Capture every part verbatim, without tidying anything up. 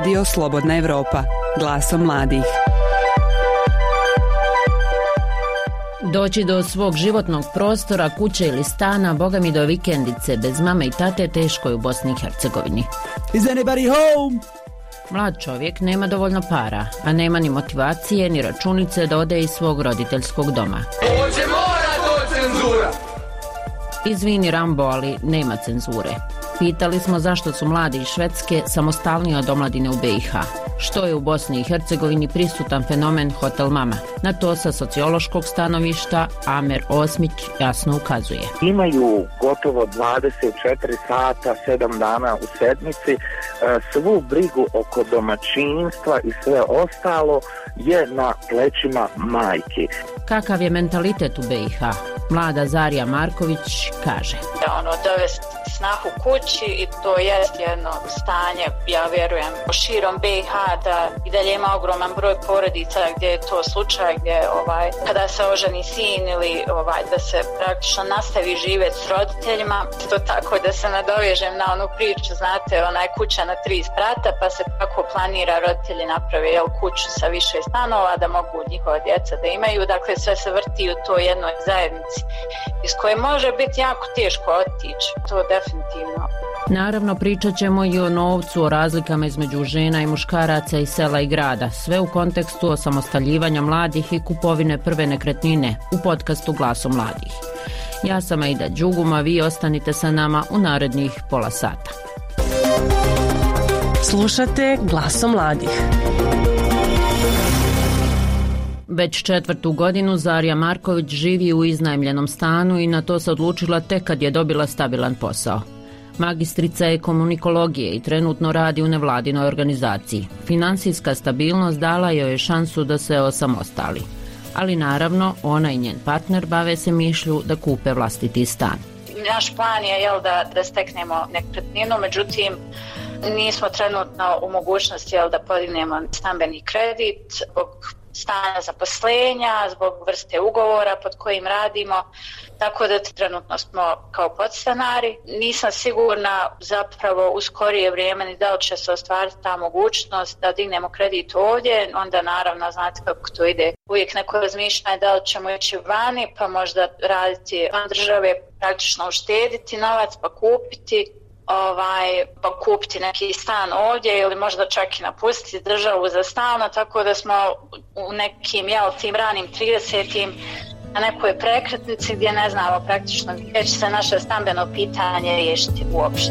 Radio Slobodna Evropa, glasom mladih. Doći do svog životnog prostora, kuće ili stana, boga mi do vikendice, bez mame i tate, teško je u Bosni i Hercegovini. Is anybody home? Mlad čovjek nema dovoljno para, a nema ni motivacije ni računice da ode iz svog roditeljskog doma. Ovo će mora to cenzura! Izvini Rambo, ali nema cenzure. Pitali smo zašto su mladi iz Švedske samostalniji od omladine u B i H. Što je u Bosni i Hercegovini prisutan fenomen Hotel Mama? Na to sa sociološkog stanovišta Amer Osmić jasno ukazuje. Imaju gotovo dvadeset četiri sata, sedam dana u sedmici, svu brigu oko domaćinstva i sve ostalo je na plećima majki. Kakav je mentalitet u B i H? Mlada Zarija Marković kaže. Ono, dovesti snahu kući i to jest jedno stanje, ja vjerujem, širom B i H da i dalje ima ogroman broj porodica gdje je to slučaj, gdje ovaj, kada se oženi sin ili ovaj, da se praktično nastavi živjeti s roditeljima. To tako da se nadovežem na onu priču, znate, onaj kuća na tri sprata, pa se tako planira, roditelji naprave jel, kuću sa više stanova da mogu njihova djeca da imaju. Dakle, sve se vrti u toj jednoj zajednici iz koje može biti jako teško otići. To definitivno. Naravno, pričat ćemo i o novcu, o razlikama između žena i muškaraca iz sela i grada, sve u kontekstu osamostaljivanja mladih i kupovine prve nekretnine u podcastu Glasom mladih. Ja sam Aida Đuguma, vi ostanite sa nama u narednih pola sata. Slušate Glasom mladih. Već četvrtu godinu Zarija Marković živi u iznajmljenom stanu i na to se odlučila tek kad je dobila stabilan posao. Magistrica je komunikologije i trenutno radi u nevladinoj organizaciji. Finansijska stabilnost dala joj je šansu da se osamostali. Ali naravno, ona i njen partner bave se mišlju da kupe vlastiti stan. Naš plan je jel, da, da steknemo nekretninu, međutim nismo trenutno u mogućnosti jel, da podignemo stambeni kredit zbog stanja zaposlenja, zbog vrste ugovora pod kojim radimo, tako da trenutno smo kao podstanari. Nisam sigurna zapravo u skorije vrijeme ni da li će se ostvariti ta mogućnost da dignemo kredit ovdje, onda naravno znate kako to ide. Uvijek neko razmišljanje da li ćemo ići vani pa možda raditi van države, praktično uštediti novac pa kupiti. Ovaj, pa kupiti neki stan ovdje ili možda čak i napustiti državu za stalno, tako da smo u nekim jel, tim ranim tridesetim na nekoj prekretnici gdje ne znamo praktično gdje će se naše stambeno pitanje riješiti uopšte.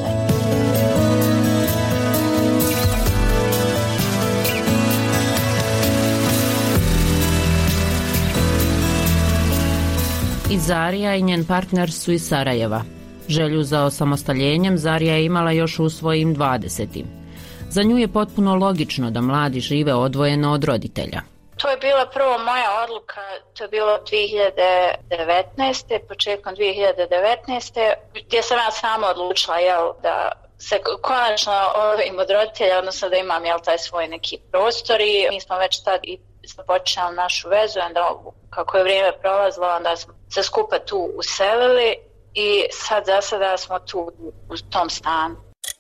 I Zarija i njen partner su iz Sarajeva. Želju za osamostaljenjem Zarija je imala još u svojim dvadesetim. Za nju je potpuno logično da mladi žive odvojeno od roditelja. To je bila prvo moja odluka, to je bilo dvije hiljade devetnaeste. početkom dvije hiljade devetnaeste. gdje sam ja sama odlučila jel, da se konačno odvojim od roditelja, odnosno da imam jel, taj svoj neki prostor i mi smo već tad i započeli našu vezu, onda kako je vrijeme prolazilo, onda smo se skupa tu uselili. I sad za sada smo tu u tom stanu.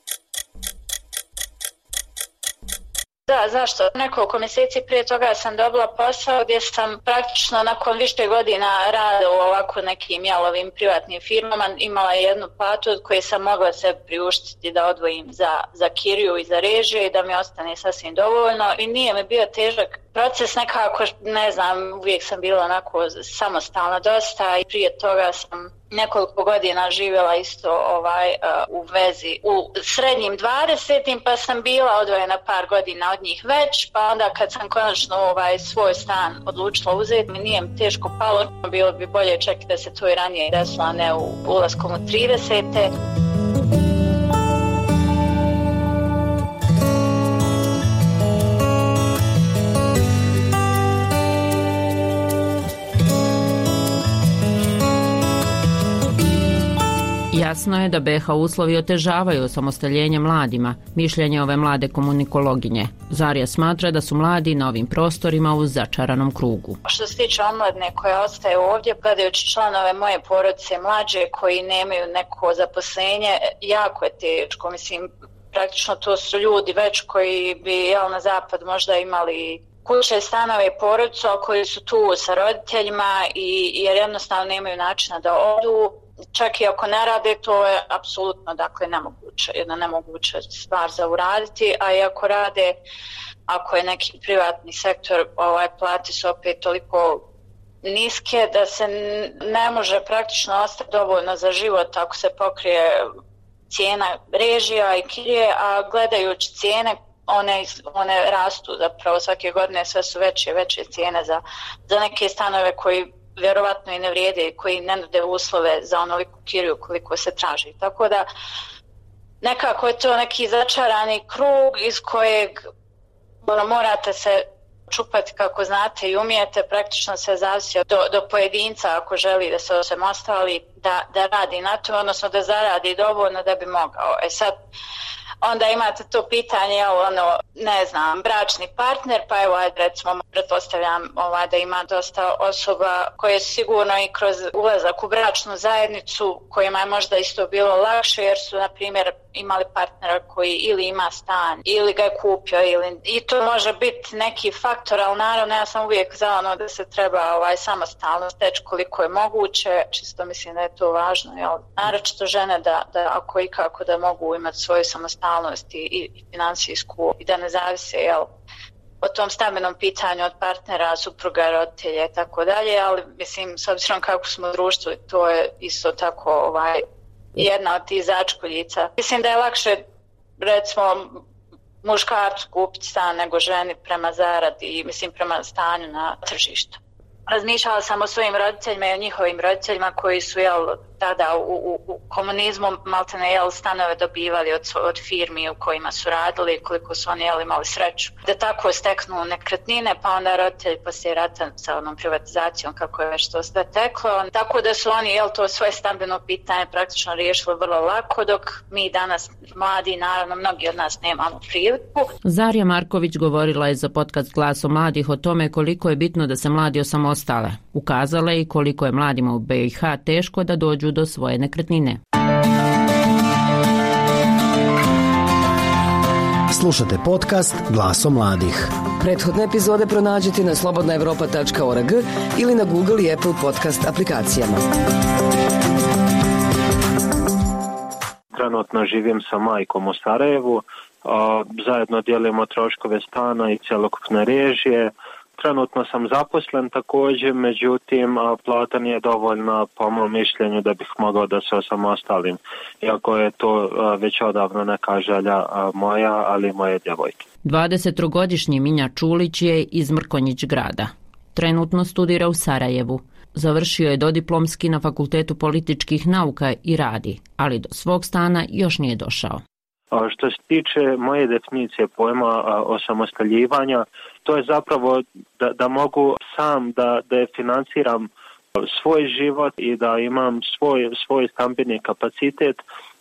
Da, zašto? Nekoliko mjeseci prije toga sam dobila posao gdje sam praktično nakon više godina rada u ovako nekim jalovim privatnim firmama imala jednu platu od koje sam mogla se priuštiti da odvojim za, za kiriju i za režije i da mi ostane sasvim dovoljno i nije mi bio težak proces, nekako, ne znam, uvijek sam bila onako samostalna dosta i prije toga sam nekoliko godina živjela isto ovaj uh, u vezi u srednjim dvadesetim pa sam bila odvojena par godina od njih već, pa onda kad sam konačno ovaj svoj stan odlučila uzeti, mi nije mi teško palo, bilo bi bolje čak da se to i ranije desilo, a ne u ulaskom u tridesete. Jasno je da B i H uslovi otežavaju osamostaljenje mladima, mišljenje ove mlade komunikologinje. Zarija smatra da su mladi na ovim prostorima u začaranom krugu. Što se tiče omladine koja ostaje ovdje, gledajući članove moje porodice mlađe koji nemaju neko zaposlenje, jako je teško, mislim, praktično to su ljudi već koji bi jel, na zapad možda imali kuće, stanove i porodicu, a koji su tu sa roditeljima i jer jednostavno nemaju načina da odu. Čak i ako ne rade, to je apsolutno dakle nemoguće, jedna nemoguća stvar za uraditi, a i ako rade, ako je neki privatni sektor, ovaj, plati su opet toliko niske da se ne može praktično ostati dovoljno za život ako se pokrije cijena režija i kirije, a gledajući cijene one, one rastu zapravo svake godine, sve su veće veće cijene za, za neke stanove koji vjerovatno i ne vrijede i koji ne nude uslove za onoliku kiriju koliko se traži. Tako da nekako je to neki začarani krug iz kojeg ono, morate se čupati kako znate i umijete, praktično se zavisi do, do pojedinca ako želi da se osamostali, da, da radi na to, odnosno da zaradi dovoljno da bi mogao. E sad, onda imate to pitanje, ono, ne znam, bračni partner, pa evo, ajde, recimo, pretpostavljam ovaj, da ima dosta osoba koje su sigurno i kroz ulazak u bračnu zajednicu, kojima je možda isto bilo lakše, jer su, na primjer, imali partnera koji ili ima stan, ili ga je kupio, ili... i to može biti neki faktor, ali naravno ja sam uvijek za ono da se treba ovaj, samostalno steći koliko je moguće, čisto mislim da je to važno, jel? Naročito žene da, da ako i kako da mogu imati svoju samostalnost i, i financijsku i da ne zavise, jel, o tom stambenom pitanju od partnera, supruga, roditelja i tako dalje, ali mislim, s obzirom kako smo društvo, to je isto tako ovaj, jedna od tih začkoljica. Mislim da je lakše, recimo, muškarcu kupiti stan nego ženi prema zaradi i mislim prema stanju na tržištu. Razmišljala sam o svojim roditeljima i o njihovim roditeljima koji su jel, tada u, u, u komunizmu maltene jel, stanove dobivali od, od firmi u kojima su radili, koliko su oni jel, imali sreću da tako steknu nekretnine, pa onda roditelji poslije rata sa onom privatizacijom kako je već to sve teklo. Tako da su oni jel, to svoje stambeno pitanje praktično riješili vrlo lako, dok mi danas mladi, naravno mnogi od nas nemamo priliku. Zarja Marković govorila je za podcast Glasom mladih o tome koliko je bitno da se mladi osamostale. Ukazala je i koliko je mladima u B i H teško da dođu do svoje nekretnine. Slušate podcast Glasom mladih. Prethodne epizode pronađite na slobodna evropa tačka org ili na Google i Apple podcast aplikacijama. Trenutno živim sa majkom u Sarajevu, zajedno dijelimo troškove stana i cjelokupne režije. Trenutno sam zaposlen također, međutim plata nije dovoljna po mom mišljenju da bih mogao da se osamostalim, iako je to već odavno neka želja moja, ali moje djevojke. dvadesettrogodišnji Minja Čulić je iz Mrkonjić grada. Trenutno studira u Sarajevu. Završio je dodiplomski na Fakultetu političkih nauka i radi, ali do svog stana još nije došao. Što se tiče moje definicije pojma osamostaljivanja, to je zapravo da, da mogu sam da, da financiram svoj život i da imam svoj, svoj stambeni kapacitet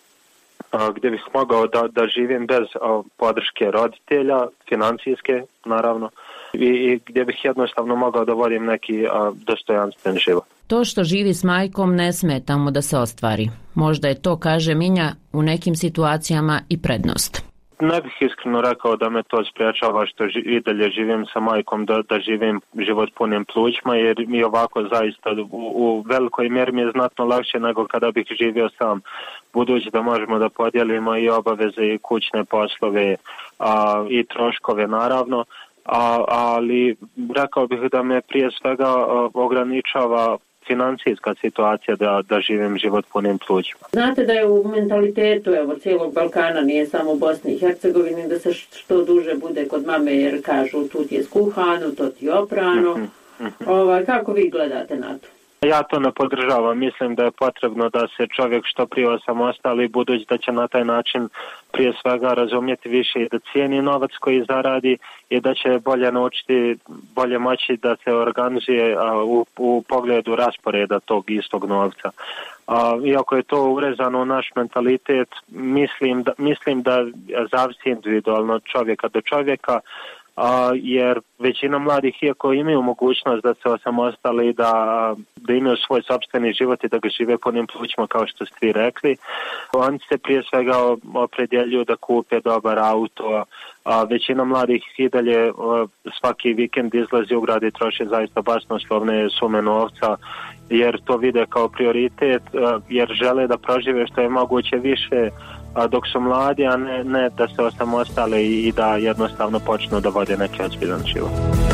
gdje bih mogao da, da živim bez podrške roditelja, financijske naravno, i, i gdje bih jednostavno mogao da vodim neki dostojanstven život. To što živi s majkom ne smeta mu da se ostvari. Možda je to, kaže Minja, u nekim situacijama i prednost. Ne bih iskreno rekao da me to spriječava što i dalje živim sa majkom, da, da živim život punim plućima, jer mi ovako zaista u, u velikoj mjeri mi je znatno lakše nego kada bih živio sam, budući da možemo da podijelimo i obaveze i kućne poslove a, i troškove naravno, a, ali rekao bih da me prije svega a, ograničava financijska situacija da, da živim život punim plućima. Znate da je u mentalitetu evo, cijelog Balkana, nije samo u Bosni i Hercegovini, da se što duže bude kod mame jer kažu tu ti je skuhano, to ti je oprano. Mm-hmm. Mm-hmm. Ovaj, kako vi gledate na to? Ja to ne podržavam. Mislim da je potrebno da se čovjek što prije osamostali, budući da će na taj način prije svega razumjeti više i da cijeni novac koji zaradi i da će bolje naučiti, bolje moći da se organizuje a, u, u pogledu rasporeda tog istog novca. A, iako je to urezano u naš mentalitet, mislim da, mislim da zavisi individualno od čovjeka do čovjeka. a, jer većina mladih, iako imaju mogućnost da se osamostale i da, da imaju svoj sopstveni život i da ga žive punim plućima kao što ste vi rekli, oni se prije svega opredjeljuju da kupe dobar auto. A, većina mladih i dalje a, svaki vikend izlazi u grad i troši zaista basnoslovne sume novca, jer to vide kao prioritet, a, jer žele da prožive što je moguće više a, dok su mladi, a ne, ne da se osamostale i, i da jednostavno počnu da vode neki ozbiljan život.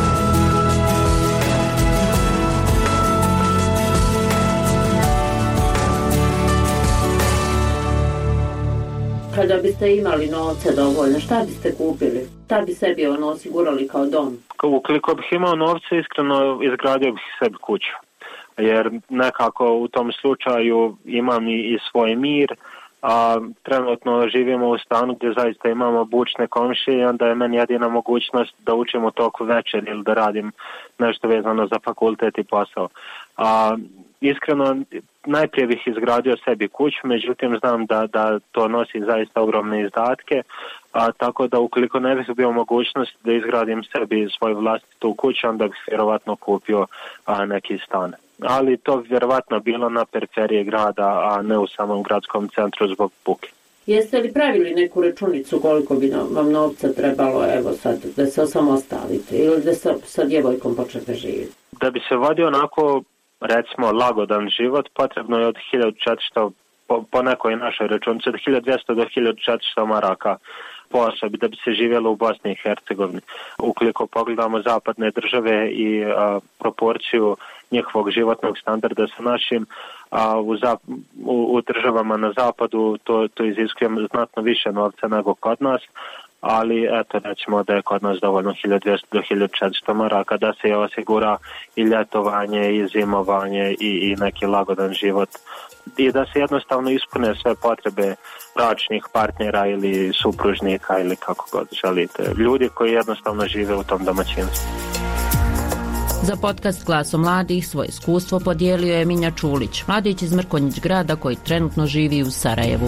Kada biste imali novce dovoljno, šta biste kupili? Šta bi sebi ono osigurali kao dom? Ukoliko bih imao novce, iskreno izgradio bih sebi kuću. Jer nekako u tom slučaju imam i, i svoj mir, a trenutno živimo u stanu gdje zaista imamo bučne komšije i onda je meni jedina mogućnost da učim u toku večer ili da radim nešto vezano za fakultet i posao. A, iskreno, najprije bih izgradio sebi kuću, međutim znam da, da to nosi zaista ogromne izdatke, a, tako da ukoliko ne bih bio mogućnost da izgradim sebi svoju vlastitu kuću, onda bih vjerovatno kupio a, neki stan. Ali to bi vjerovatno bilo na periferiji grada, a ne u samom gradskom centru zbog buke. Jeste li pravili neku računicu koliko bi vam novca trebalo, evo sad, da se osamostalite ili da se sa djevojkom počnete živjeti? Da bi se vodio onako, recimo, lagodan život, potrebno je od hiljadu četiristo, po, po nekoj našoj računici, od hiljadu dvjesto do hiljadu četiristo maraka po osobi da bi se živjelo u Bosni i Hercegovini. Ukoliko pogledamo zapadne države i a, proporciju njihovog životnog standarda sa našim, a u, zap, u, u državama na zapadu to, to iziskuje znatno više novca nego kod nas, ali eto, recimo da je kod nas dovoljno hiljadu dvjesto do hiljadu četiristo maraka da se osigura i ljetovanje i zimovanje i, i neki lagodan život i da se jednostavno ispune sve potrebe bračnih partnera ili supružnika ili kako god želite. Ljudi koji jednostavno žive u tom domaćinstvu. Za podcast Glasom mladih svoje iskustvo podijelio je Minja Čulić, mladić iz Mrkonjić grada koji trenutno živi u Sarajevu.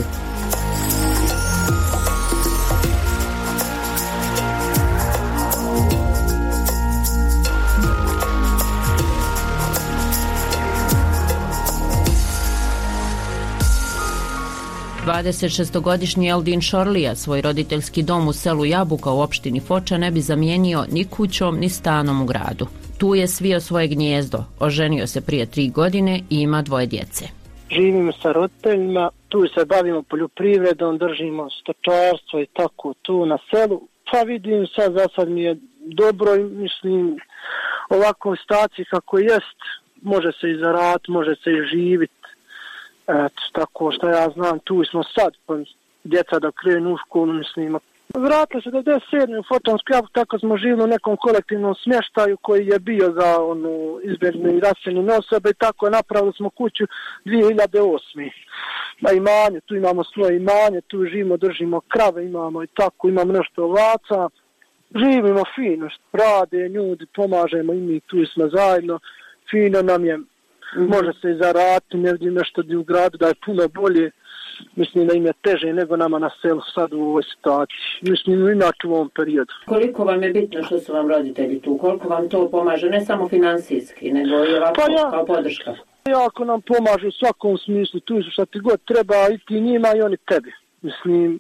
dvadesetšestogodišnji Eldin Šorlija svoj roditeljski dom u selu Jabuka u opštini Foča ne bi zamijenio ni kućom ni stanom u gradu. Tu je svio svoje gnijezdo, oženio se prije tri godine i ima dvoje djece. Živimo sa roditeljima, tu se bavimo poljoprivredom, držimo stočarstvo i tako tu na selu. Pa vidim sad, za sad mi je dobro i mislim ovako staciji kako jest, može se i zaraditi, može se i živjeti. Eto, tako što ja znam, tu smo sad, pa djeca da krenu u školu, mislim. Vratili se do devedeset sedme u Fočansku Jabuku, tako smo živjeli u nekom kolektivnom smještaju koji je bio za onu izbježne i raseljene osobe i tako napravili smo kuću dvije hiljade osme. Na imanje, tu imamo svoje imanje, tu živimo, držimo krave, imamo i tako, imamo nešto ovaca. Živimo fino, rade ljudi, pomažemo i mi, tu smo zajedno, fino nam je. Može se i zaraditi, ne vidim nešto u gradu da je puno bolje. Mislim da im je teže nego nama na selu sad u ovoj situaciji. Mislim inače u ovom periodu. Koliko vam je bitno što su vam roditelji tu? Koliko vam to pomaže? Ne samo financijski, nego i ovako pa ja, kao podrška? Jako nam pomažu u svakom smislu. Tu su što ti god treba i ti njima i oni tebi. Mislim,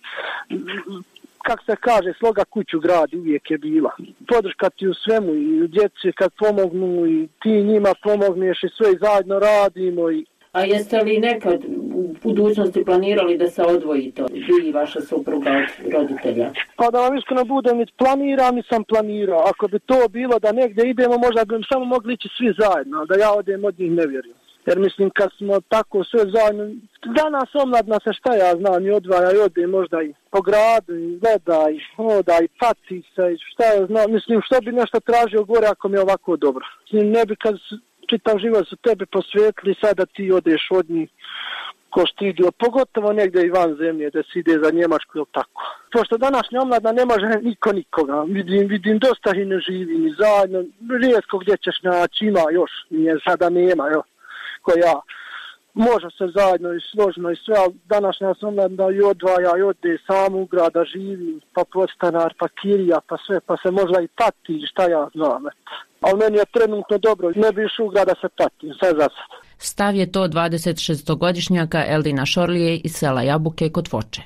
kako se kaže, sloga kuću gradi uvijek je bila. Podrška ti u svemu i u djeci kad pomognu i ti njima pomogneš i sve i zajedno radimo. I... A jeste li nekad u budućnosti planirali da se odvojite, vi i vaša supruga od roditelja? Pa da vam iskreno budem, planiram i sam planirao. Ako bi to bilo da negdje idemo, možda bi samo mogli ići svi zajedno, da ja odem od njih ne vjerujem. Jer mislim kad smo tako sve zajedno, danas omladna se šta ja znam i odvaja i ode možda i po gradu i gleda i hoda i paci se i šta ja znam, mislim što bi nešto tražio gore ako mi je ovako dobro. Mislim ne bi kad čitav život su tebe posvetili sad da ti odeš od njih ko što idu, pogotovo negdje i van zemlje da se ide za Njemačku ili tako. Pošto današnja omladna ne može niko nikoga, vidim, vidim dosta i ne živi ni zajedno, rijetko gdje ćeš naći, ima još, nije sada nema, jo. Ko ja. može se zajedno i složno i sve, ali današnja se omladina i odvaja i ode sam u grad da živi, pa podstanar, pa kirija, pa sve, pa se možda i pati, šta ja znam. Ali meni je trenutno dobro, ne bi išao u grad da se patim, sve za sad. Stav je to dvadesetšestogodišnjaka Eldina Šorlije iz sela Jabuke kod Foče.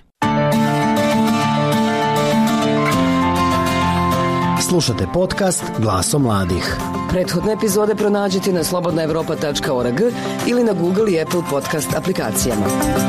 Slušate podcast Glasom mladih. Prethodne epizode pronađite na slobodna evropa tačka org ili na Google i Apple podcast aplikacijama.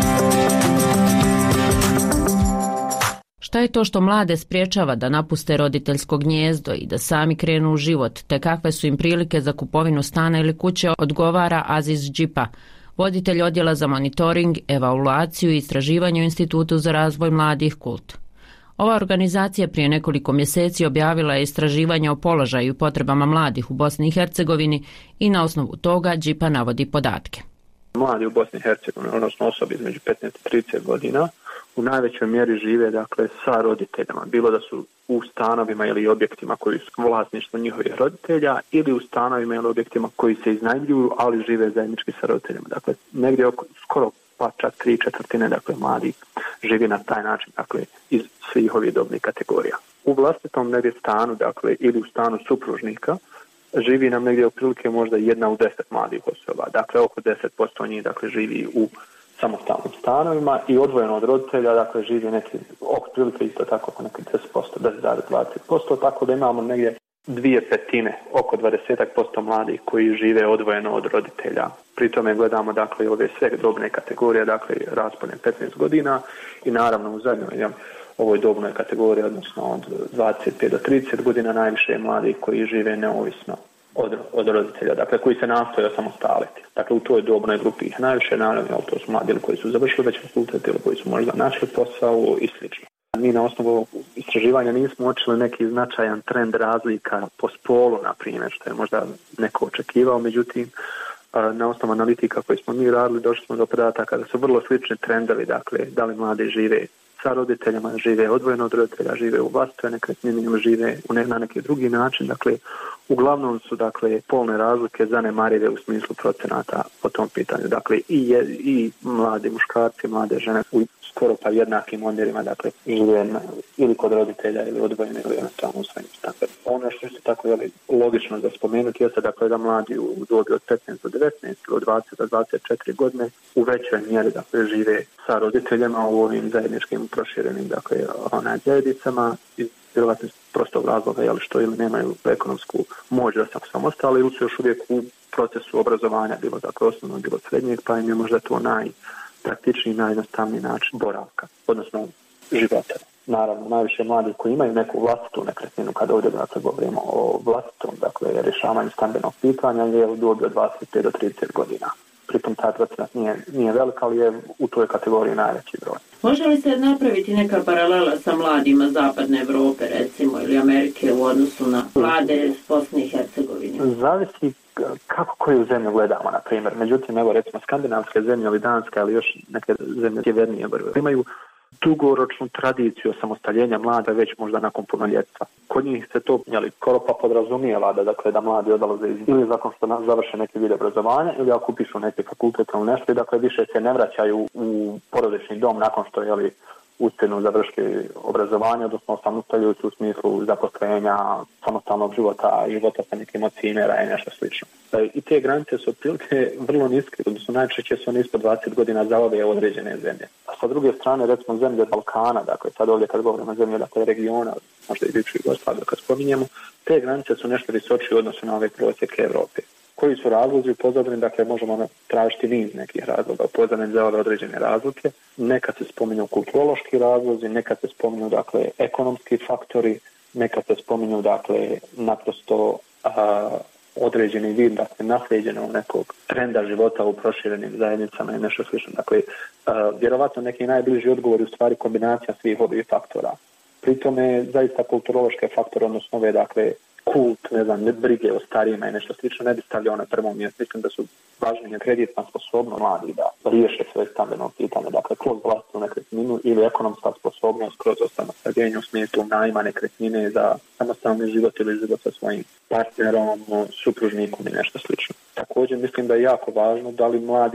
Šta je to što mlade spriječava da napuste roditeljsko gnijezdo i da sami krenu u život, te kakve su im prilike za kupovinu stana ili kuće, odgovara Aziz Džipa, voditelj odjela za monitoring, evaluaciju i istraživanje u Institutu za razvoj mladih Kult. Ova organizacija prije nekoliko mjeseci objavila je istraživanje o položaju i potrebama mladih u Bosni i Hercegovini i na osnovu toga Džipa navodi podatke. Mladi u Bosni i Hercegovini, odnosno osobi između petnaest i trideset godina, u najvećoj mjeri žive dakle sa roditeljima, bilo da su u stanovima ili objektima koji su vlasništvo njihovih roditelja ili u stanovima ili objektima koji se iznajmljuju, ali žive zajednički sa roditeljima. Dakle, negdje oko skoro pa čak tri četvrtine dakle mladih živi na taj način, dakle iz svih ovih dobnih kategorija. U vlastitom negdje stanu, dakle ili u stanu supružnika, živi nam negdje otprilike možda jedna u deset mladih osoba. Dakle, oko deset posto njih dakle živi u samostalnim stanovima i odvojeno od roditelja, dakle živi neki oko prilike isto tako oko neki deset posto, deset zarez dvadeset posto, tako da imamo negdje dvije petine, oko dvadeset posto mladih koji žive odvojeno od roditelja. Pri tome gledamo dakle ove sve dobne kategorije, dakle raspone petnaest godina i naravno u zadnjoj ovoj dobnoj kategoriji, odnosno od dvadeset pet do trideset godina najviše je mladih koji žive neovisno od, od roditelja, dakle koji se nastoje osamostaliti. Dakle u toj dobnoj grupi ih najviše, naravno to su mladi koji su završili već fakultet ili koji su možda našli posao i slično. Mi na osnovu ovog istraživanja nismo uočili neki značajan trend razlika po spolu, na primjer, što je možda neko očekivao, međutim, na osnovu analitika koje smo mi radili, došli smo do podataka da su vrlo slični trendovi, dakle, da li mladi žive sa roditeljima, žive odvojeno od roditelja, žive u vlastitoj nekretnini ili žive na neki drugi način, dakle, uglavnom su, dakle, polne razlike zanemarive u smislu procenata po tom pitanju, dakle, i, je, i mladi muškarci, mlade žene u skoro pa jednakim omjerima, dakle, žive na, ili kod roditelja ili odvojeno ili jednostavno u svojim standardima. Ono što je tako je logično da spomenuti jeste dakle da mladi u dobi od petnaest do devetnaest ili od dvadeset do dvadeset četiri godine u većoj mjeri dakle žive sa roditeljima u ovim zajedničkim proširenim dakle onaj zajednicama iz vjerovatno prostog razloga jel što ili nemaju ekonomsku moć da se samostalni ili su još uvijek u procesu obrazovanja, bilo dakle osnovno, bilo srednjeg, pa im je možda to najpraktičniji, najjednostavniji način boravka, odnosno života. Naravno, najviše mladih koji imaju neku vlastitu nekretninu, kada ovdje dakle, govorimo o vlastitom dakle, rješavanju stambenog pitanja, je u dobi od dvadeset pet do trideset godina. Pritom taj procenat nije, nije velik, ali je u toj kategoriji najveći broj. Može li se napraviti neka paralela sa mladima Zapadne Evrope, recimo, ili Amerike u odnosu na mlade iz Bosne i Hercegovine? Zavisi kako koju zemlju gledamo, na primjer. Međutim, evo recimo skandinavske zemlje ili danske, ali još neke zemlje sjevernije imaju dugoročnu tradiciju osamostaljenja mlada već možda nakon punoljetstva. Kod njih se to jeli, skoro pa podrazumijeva da, dakle, da mladi odlaze iz ili zakon što završe neki vid obrazovanja ili ako upišu neki fakultet ili nešto, dakle više se ne vraćaju u porodični dom nakon što jeli, uspjenu završiti obrazovanje, odnosno osamostaljuju se u smislu zaposlenja, samostalnog života, života sa nekim od cimera i nešto slično. I te granice su otprilike vrlo niske, odnosno najčešće su one ispod dvadeset godina za ove određene zemlje. A sa druge strane, recimo zemlje Balkana, dakle sad ovdje kad govorimo zemlje dakle, regiona, možda i bivšu Jugoslaviju kad spominjemo, te granice su nešto visočije u odnosu na ove prosjeke Evrope. Koji su razlozi u pozadini, dakle možemo tražiti niz nekih razloga u pozadini za ove određene razlike. Nekad se spominju kulturološki razlozi, nekad se spominju dakle ekonomski faktori, nekad se spominju dakle naprosto a, određeni vid dakle nasljeđenog nekog trenda života u proširenim zajednicama i nešto slično. Dakle, a, vjerovatno neki najbliži odgovor je u stvari kombinacija svih ovih faktora. Pri tome zaista kulturološke faktore, odnosno ove dakle kult, ne znam, ne brige o starijima i nešto slično, ne bi stavljao na prvom mjestu. Mislim da su važnije kreditna sposobnost mladih da riješe svoje stambeno pitanje, dakle kroz vlastitu nekretninu ili ekonomska sposobnost kroz osamostaljenje u smislu najma nekretnine za samostalni život ili život sa svojim partnerom, supružnikom i nešto slično. Također mislim da je jako važno da li mladi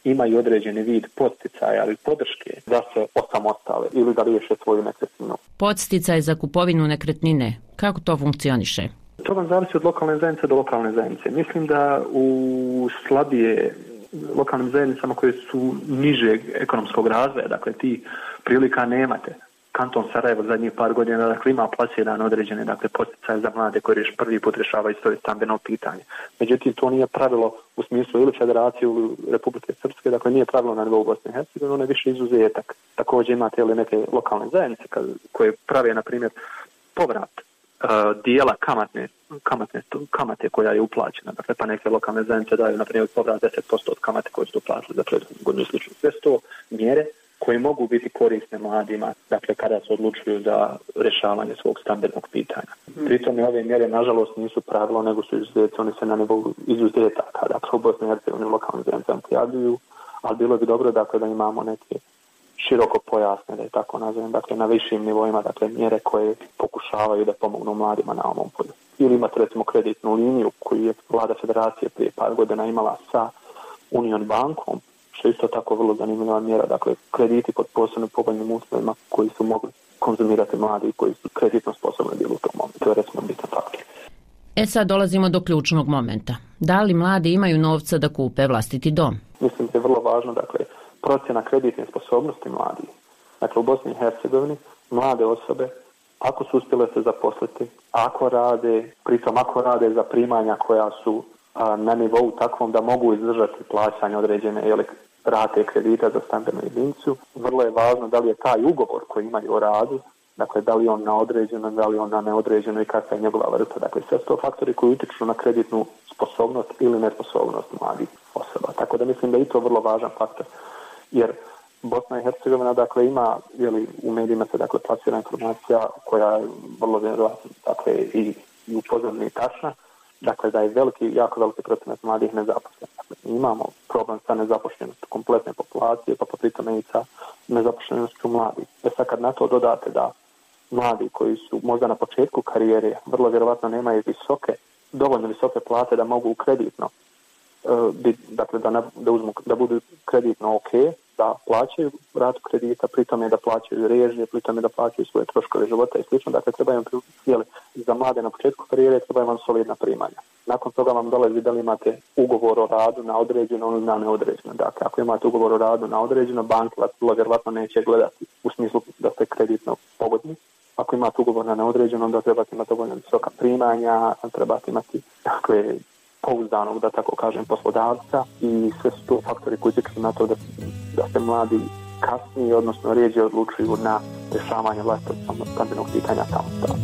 imaju određeni vid podsticaja ili podrške da se osamostale ili da riješe svoju nekretninu. Podsticaj za kupovinu nekretnine, kako to funkcioniše? To vam zavisi od lokalne zajednice do lokalne zajednice. Mislim da u slabije lokalnim zajednicama koje su nižeg ekonomskog razvoja, dakle ti prilika nemate. Kanton Sarajevo zadnjih par godina dakle, ima plasirane određene dakle, posticaje za mlade koji reš, prvi put rješavaju svoje stambeno pitanje. Međutim, to nije pravilo u smislu ili Federacije ili Republike Srpske, dakle nije pravilo na nivou Bosne i Hercegovine, ono je više izuzetak. Također imate ili neke lokalne zajednice koje prave, na primjer, povrat uh, dijela kamatne, kamatne, kamate koja je uplaćena. Dakle, pa neke lokalne zajednice daju, na primjer, povrat deset posto od kamate koje su uplatili za prethodnu godinu i slično. Sve sto mjere koje mogu biti korisne mladima, dakle kada se odlučuju za rješavanje svog stambenog pitanja. Pritom ove mjere, nažalost, nisu pravilo, nego su izuzetci, oni se na nivou izuzetaka, dakle u Bosni i Hercegovini lokalne zajednice prijavljuju, ali bilo bi dobro dakle, da imamo neke široko pojasne, da je tako nazovem, dakle na višim nivoima, dakle mjere koje pokušavaju da pomognu mladima na ovom polju. Ili imate recimo kreditnu liniju koju je vlada Federacije prije par godina imala sa Union bankom, što je isto tako vrlo zanimljiva mjera, dakle krediti pod posebno povoljnim uslovima koji su mogli konzumirati mladi i koji su kreditno sposobni bili u tom momentu. To je recimo bitan faktor. E sad dolazimo do ključnog momenta. Da li mladi imaju novca da kupe vlastiti dom? Mislim da je vrlo važno, dakle, procjena kreditne sposobnosti mladih. Dakle, u Bosni i Hercegovini mlade osobe, ako su uspjele se zaposliti, ako rade, pritom ako rade za primanja koja su a, na nivou takvom da mogu izdržati plaćanje određene jeli, rate kredita za stambenu jedinicu, vrlo je važno da li je taj ugovor koji imaju o radu, dakle da li on na određeno, da li on na neodređeno i kakva je njegova vrsta. Dakle, sve su to faktori koji utječu na kreditnu sposobnost ili nesposobnost mladih osoba. Tako da mislim da je i to vrlo važan faktor. Jer Bosna i Hercegovina dakle ima, jeli, u medijima se dakle plasira informacija koja je vrlo vjerojatno dakle i, i upozorna i tačna, dakle da je veliki, jako veliki procenat mladih nezaposlenih. Dakle, imamo problem sa nezaposlenošću kompletne populacije, pa po tome i sa nezaposlenošću mladih. E sad kad na to dodate da mladi koji su možda na početku karijere vrlo vjerojatno nemaju visoke, dovoljno visoke plate da mogu kreditno, uh, bit, dakle da, na, da, uzmu, da budu kreditno ok, da plaćaju ratu kredita, pritom je da plaćaju režije, pritom je da plaćaju svoje troškove života i slično. Dakle, treba im jeli, za mlade na početku karijere treba vam solidna primanja. Nakon toga vam dolazi da li imate ugovor o radu na određeno ili na neodređeno. Dakle, ako imate ugovor o radu na određeno, banke vas vjerojatno neće gledati u smislu da ste kreditno pogodni. Ako imate ugovor na neodređeno, onda trebate imati dovoljno visoka primanja, trebate imati dakle, pouzdanog, da tako kažem, poslodavca i sve su to faktori koji utječu na to da, da se mladi kasnije, odnosno rijeđe odlučuju na rješavanje vlastitog stambenog pitanja tamo.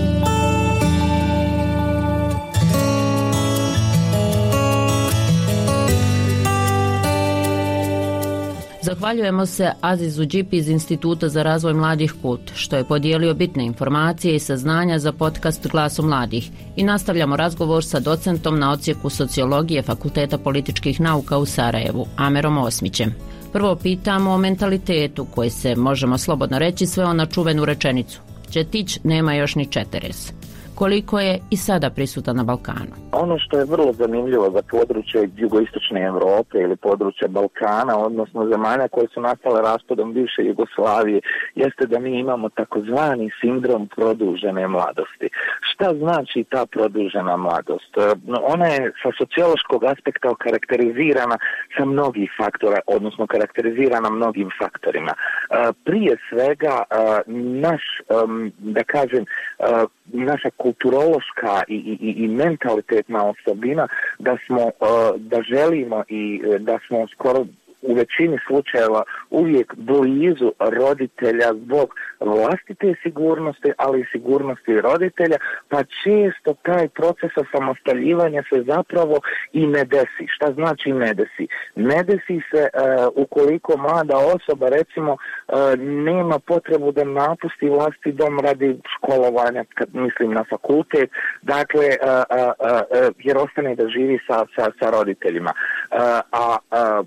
Zahvaljujemo se Azizu Đipi iz Instituta za razvoj mladih Kult, što je podijelio bitne informacije i saznanja za podcast Glasom mladih i nastavljamo razgovor sa docentom na odsjeku sociologije Fakulteta političkih nauka u Sarajevu, Amerom Osmićem. Prvo pitamo o mentalitetu koji se, možemo slobodno reći, sveo na čuvenu rečenicu. Četić nema još ni četeres. Koliko je i sada prisutan na Balkanu? Ono što je vrlo zanimljivo za područje jugoistočne Europe ili područja Balkana, odnosno zemalja koje su nastale raspadom bivše Jugoslavije, jeste da mi imamo takozvani sindrom produžene mladosti. Šta znači ta produžena mladost? Ona je sa sociološkog aspekta okarakterizirana sa mnogih faktora, odnosno karakterizirana mnogim faktorima. Prije svega, naš, da kažem, naša kulturološka i, i, i mentalitetna osobina da smo, da želimo i da smo skoro u većini slučajeva uvijek blizu roditelja zbog vlastite sigurnosti, ali i sigurnosti roditelja, pa često taj proces osamostaljivanja se zapravo i ne desi. Šta znači ne desi? Ne desi se uh, ukoliko mlada osoba recimo uh, nema potrebu da napusti vlastiti dom radi školovanja, kad mislim na fakultet, dakle, uh, uh, uh, jer ostane da živi sa, sa, sa roditeljima. Uh, a uh,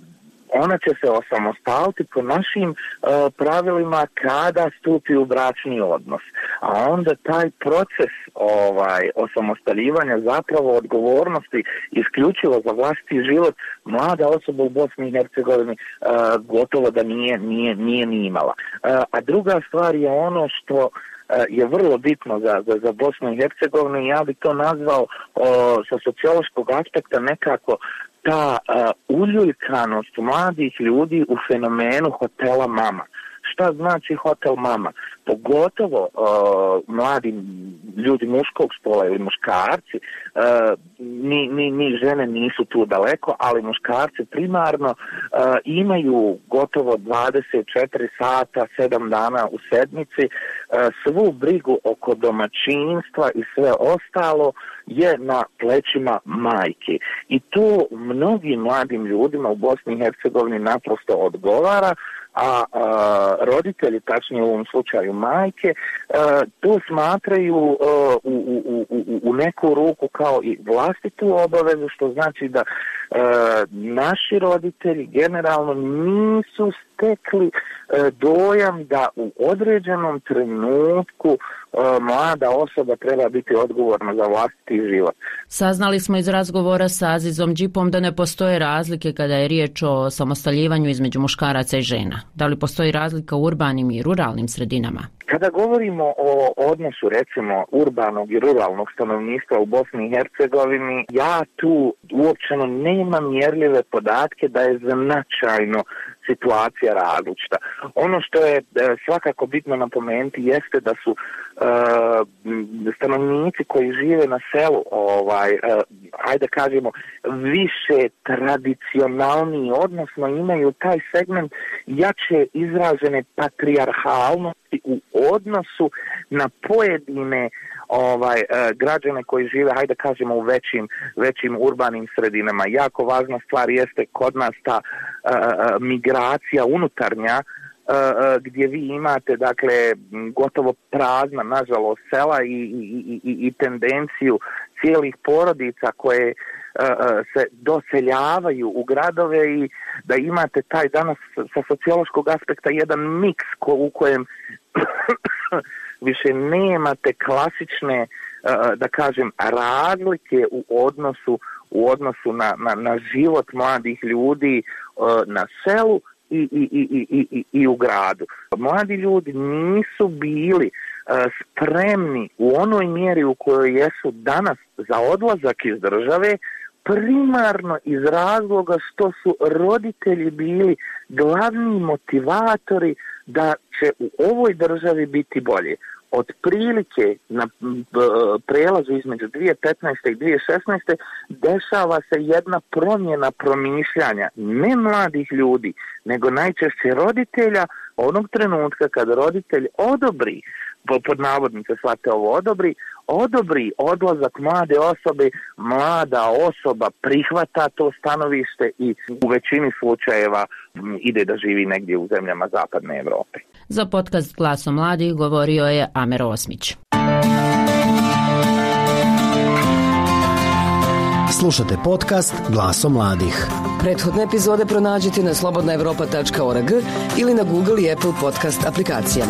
ona će se osamostaliti po našim uh, pravilima kada stupi u bračni odnos. A onda taj proces ovaj, osamostaljivanja, zapravo odgovornosti isključivo za vlastiti život, mlada osoba u Bosni i Hercegovini uh, gotovo da nije, nije, nije ni imala. Uh, a druga stvar je ono što je vrlo bitno za, za, za Bosnu i Hercegovinu, ja bi to nazvao o, sa sociološkog aspekta nekako ta a, uljuljkanost mladih ljudi u fenomenu hotela mama. Šta znači hotel mama? Pogotovo uh, mladi ljudi muškog spola ili muškarci, uh, ni, ni, ni žene nisu tu daleko, ali muškarci primarno uh, imaju gotovo dvadeset četiri sata, sedam dana u sedmici, uh, svu brigu oko domaćinstva i sve ostalo je na plećima majke. I to mnogim mladim ljudima u Bosni i Hercegovini naprosto odgovara, a, a roditelji, tačnije u ovom slučaju majke, a, to smatraju a, u, u, u, u neku ruku kao i vlastitu obavezu, što znači da a, naši roditelji generalno nisu stekli a, dojam da u određenom trenutku a, mlada osoba treba biti odgovorna za vlastiti život. Saznali smo iz razgovora sa Azizom Džipom da ne postoje razlike kada je riječ o samostaljivanju između muškaraca i žena. Da li postoji razlika u urbanim i ruralnim sredinama? Kada govorimo o odnosu, recimo, urbanog i ruralnog stanovništva u Bosni i Hercegovini, ja tu uopćeno nemam mjerljive podatke da je značajno situacija različita. Ono što je svakako bitno napomenuti jeste da su uh, stanovnici koji žive na selu, ovaj, uh, ajde kažemo, više tradicionalni, odnosno imaju taj segment jače izražene patrijarhalnosti u odnosu na pojedine ovaj uh, građane koji žive, hajde kažemo, u većim, većim urbanim sredinama. Jako važna stvar jeste kod nas ta uh, migracija unutarnja, uh, uh, gdje vi imate, dakle, gotovo prazna, nažalost, sela i, i, i, i tendenciju cijelih porodica koje uh, se doseljavaju u gradove i da imate taj danas sa sociološkog aspekta jedan miks ko, u kojem više nemate klasične, da kažem, razlike u odnosu u odnosu na, na, na život mladih ljudi na selu i, i, i, i, i, i u gradu. Mladi ljudi nisu bili spremni u onoj mjeri u kojoj jesu danas za odlazak iz države, primarno iz razloga što su roditelji bili glavni motivatori da će u ovoj državi biti bolje. Otprilike na prelazu između dvije tisuće petnaeste i dvije tisuće šesnaeste dešava se jedna promjena promišljanja ne mladih ljudi, nego najčešće roditelja onog trenutka kad roditelj odobri, pod navodnice shvate ovo, odobri, odobri odlazak mlade osobe, mlada osoba prihvata to stanovište i u većini slučajeva ide da živi negdje u zemljama zapadne Evrope. Za podcast Glasom mladih govorio je Amer Osmić. Slušate podcast Glasom mladih. Prethodne epizode pronađite na slobodna evropa tačka org ili na Google i Apple podcast aplikacijama.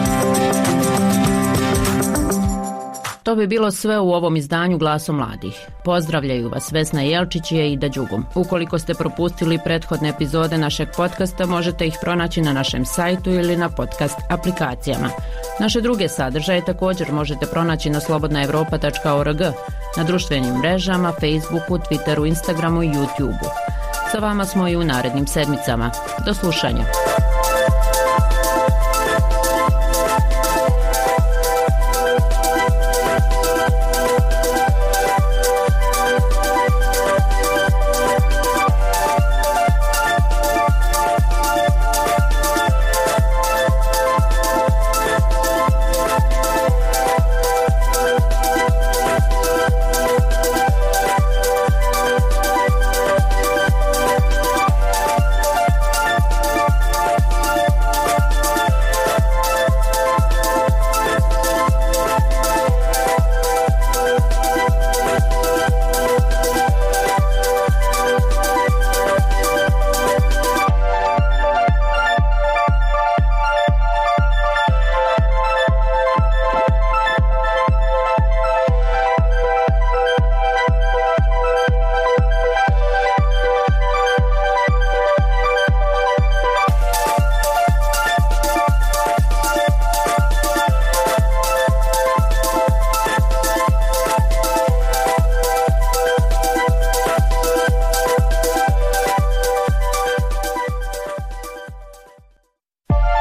To bi bilo sve u ovom izdanju Glasom mladih. Pozdravljaju vas Vesna Jelčić i Ida Đugum. Ukoliko ste propustili prethodne epizode našeg podcasta, možete ih pronaći na našem sajtu ili na podcast aplikacijama. Naše druge sadržaje također možete pronaći na slobodna evropa tačka org, na društvenim mrežama, Facebooku, Twitteru, Instagramu i YouTubeu. Sa vama smo i u narednim sedmicama. Do slušanja.